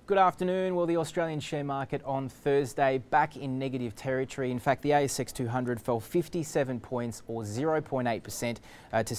Good afternoon. Well, the Australian share market on Thursday back in negative territory. In fact, the ASX 200 fell 57 points or 0.8% to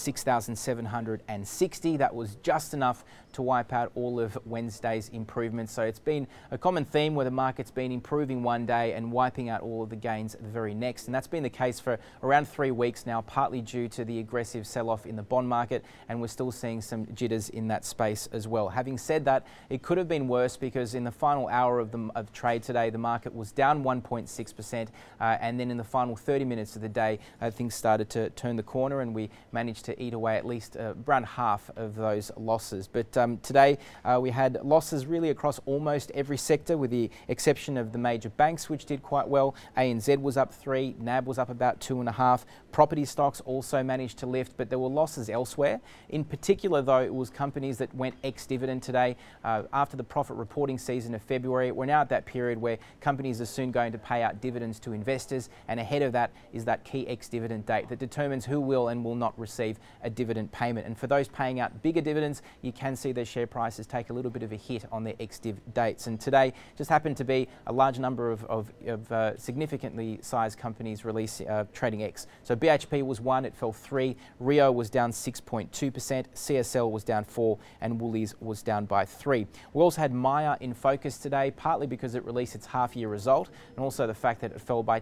6,760. That was just enough to wipe out all of Wednesday's improvements. So it's been a common theme where the market's been improving one day and wiping out all of the gains the very next. And that's been the case for around 3 weeks now, partly due to the aggressive sell-off in the bond market. And we're still seeing some jitters in that space as well. Having said that, it could have been worse because in the final hour of trade today, the market was down 1.6%, and then in the final 30 minutes of the day, things started to turn the corner, and we managed to eat away at least around half of those losses. But today we had losses really across almost every sector, with the exception of the major banks, which did quite well. ANZ was up 3, NAB was up about 2.5. Property stocks also managed to lift, but there were losses elsewhere. In particular, though, it was companies that went ex-dividend today. After the profit reporting season of February, we're now at that period where companies are soon going to pay out dividends to investors, and ahead of that is that key ex-dividend date that determines who will and will not receive a dividend payment. And for those paying out bigger dividends, you can see their share prices take a little bit of a hit on their ex-div dates. And today just happened to be a large number of significantly sized companies trading ex. So BHP was 1, it fell 3. Rio was down 6.2%. CSL was down 4, and Woolies was down by 3. We also had Myer in focus today, partly because it released its half-year result, and also the fact that it fell by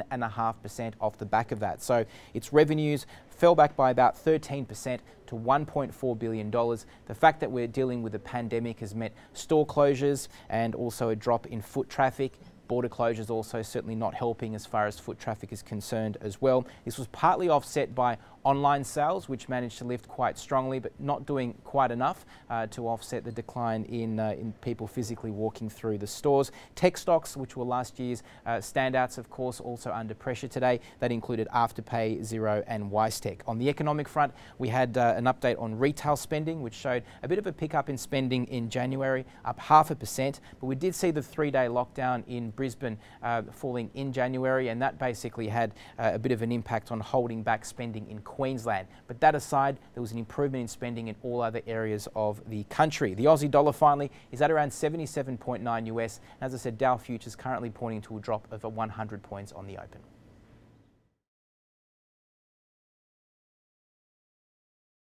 10.5% off the back of that. So its revenues fell back by about 13% to $1.4 billion. The fact that we're dealing with a pandemic has meant store closures and also a drop in foot traffic. Border closures also certainly not helping as far as foot traffic is concerned as well. This was partly offset by online sales, which managed to lift quite strongly, but not doing quite enough to offset the decline in people physically walking through the stores. Tech stocks, which were last year's standouts, of course, also under pressure today. That included Afterpay, Xero and WiseTech. On the economic front, we had an update on retail spending, which showed a bit of a pickup in spending in January, up 0.5%. But we did see the 3-day lockdown in Brisbane falling in January, and that basically had a bit of an impact on holding back spending in Queensland. But that aside, there was an improvement in spending in all other areas of the country. The Aussie dollar finally is at around 77.9 US. As I said, Dow futures currently pointing to a drop of 100 points on the open.